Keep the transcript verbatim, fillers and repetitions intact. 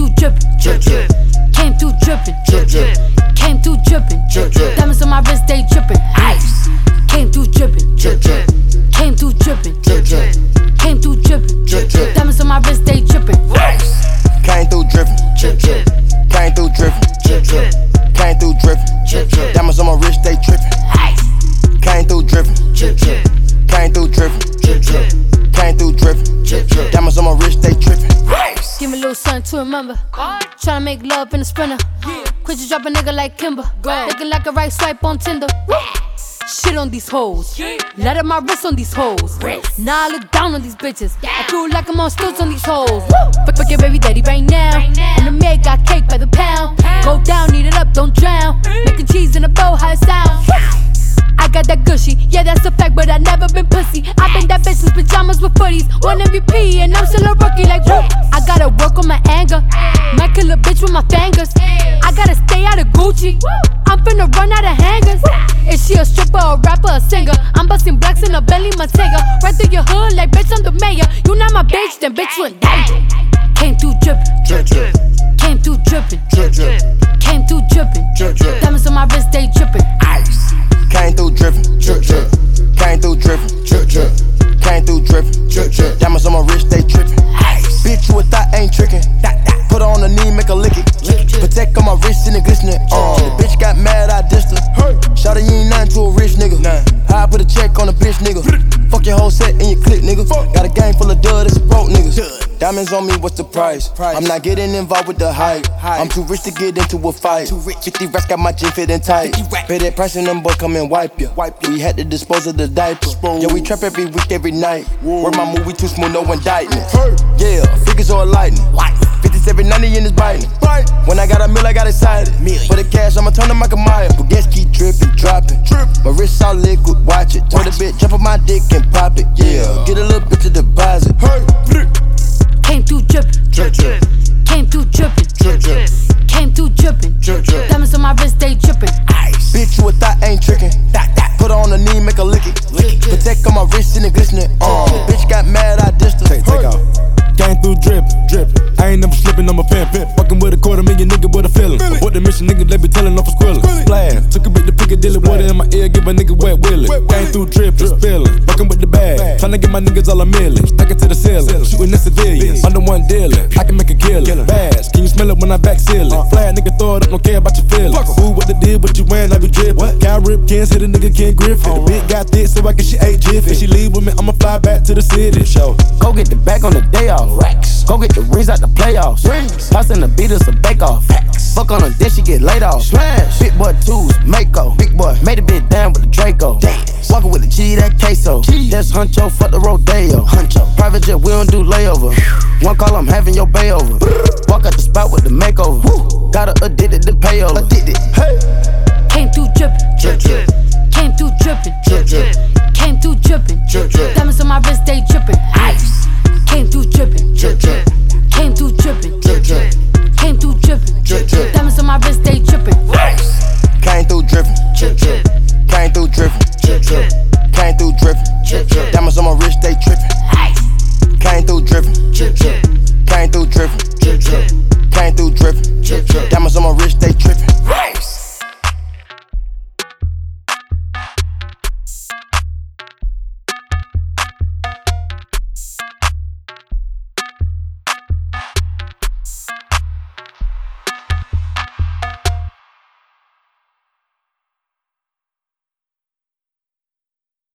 through drippin', drip, drip. Came through drippin', drip, drip. Came through drippin', drip, drip. Diamonds on my wrist, they drippin', ice. Came through drippin', drip, drip. Came through drippin', drip, drip. Came through drippin', drip, drip. Diamonds on my wrist, they drippin', ice. Came through drippin', drip, drip. Came through drippin', drip, drip. Came through drippin', drip, drip. Diamonds on my wrist, they drippin', ice. Came through drippin', drip, drip. Came through drippin', drip, drip. Came through drippin', drip, drip. Diamonds on my wrist, they drippin'. Give me a little something to remember. Tryna make love in a sprinter. Quit you drop a nigga like Kimber. Looking like a right swipe on Tinder. Shit on these hoes. Let up my wrist on these hoes. Now I look down on these bitches. I feel like I'm on stilts on these hoes. Fuck, fuck your baby daddy right now. And the maid got cake by the pound. Go down, eat it up, don't drown. Making cheese in a bowl, how it sound. I got that gushy, yeah that's a fact, but I never been pussy. I been that bitch since pajamas with footies. One M V P and I'm still a rookie like whoop. I gotta work on my anger. Might kill a bitch with my fingers. I gotta stay out of Gucci. I'm finna run out of hangers. Is she a stripper, a rapper, a singer? I'm busting blacks in a Bentley Montega. Right through your hood like bitch I'm the mayor. You not my bitch, then bitch you in danger. Came through drippin', drip, drip. Came through drippin', drip, drip. Came through drippin', drip, drip. Diamonds on my wrist, they drippin', ice. Came through drippin', drip, drip. Came through drippin', drip, drip. Came through drippin', drip, drip. Diamonds on my wrist, they drippin', ice. Bitch, you a thought ain't trickin'. Put her on the knee, make her lick it. Protect on my wrist and it glistening. Uh, the bitch got mad, I dissed her. Shawty, you ain't nothing to a rich nigga. How I put a check on a bitch nigga. Fuck your whole set and your clique, nigga. Got a gang full of dud, it's a broke niggas. Diamonds on me, what's the price? I'm not getting involved with the hype. I'm too rich to get into a fight. fifty racks got my jeans fitting tight. Pay that price and them boys come and wipe ya. We had to dispose of the diaper. Yeah, we trap every week, every night. Work my movie too smooth, no indictment. Yeah, figures or lightning. fifties every ninety in his biting. When I got a meal, I got excited. For the cash, I'ma turn to Michael Myers. Baguettes keep dripping, dropping. My wrist all liquid, watch it. Told a bitch, jump on my dick and pop it. Yeah, get a little bit to deposit. Came through drippin', drip, drip. Came through drippin', drip, drip. Came through drippin', drip, drip. Diamonds on my wrist, they drippin', ice. Bitch, you a thought ain't trickin'. Put her on the knee, make her lick it. Protect on my wrist and it glistening. Uh, the bitch got mad, I dissed her. Take, take off. Came through drippin', drippin'. I ain't never slippin', I'm a pimp. Fuckin' with a quarter million nigga with a feelin'. What the mission nigga, they be tellin' off a squillin'. Splash, took a bit to Piccadilly, water in my ear, give a nigga wet willy. Came through drippin', spillin', fuckin' with the bag. Tryna get my niggas all a million, stack it to the ceiling. Shootin' at civilians, I'm the one dealin'. I can make a killin'. Bass, can you smell it when I back sealin'? Fly nigga, throw it up, don't care about your feelings. Who what they did, what you wearin', I be drippin'. Cow rip cans, hit a nigga can't grip it. The bitch got thick, so I guess she ate jiffy. If she leave with me, I'ma fly back to the city. Show. Go get the bag on the day off. Racks. Go get the rings out the playoffs. Rings. Tossing the beat us a bake off. Facts. Fuck on her, then she get laid off. Smash. Big boy twos, Mako. Big boy made a bit down with the Draco. Dance. Walking with the G, that queso. G. That's Huncho, fuck the Rodeo. Huncho. Private jet, we don't do layover. One call, I'm having your bay over. Walk out the spot with the makeover. Woo. Got her addicted to payover. Addicted. Hey. Came through drippin', drip, drip. Came through drippin', drip, drip. Came through drippin', drip, drip. Diamonds on my wrist, they drippin', ice. Came through drippin', drip, drip. Came through drippin', drip, drip. Came through drippin', drip, drip. Diamonds on my wrist, they drippin', ice. Came through drippin', drip, drip. Came through drippin', drip, drip. Came through drippin', drip, drip. Diamonds on my wrist, they drippin', ice. Came through drippin', drip, drip. Came through drippin', drip, drip. Came through drippin', drip, drip. Diamonds on my wrist, they drippin'.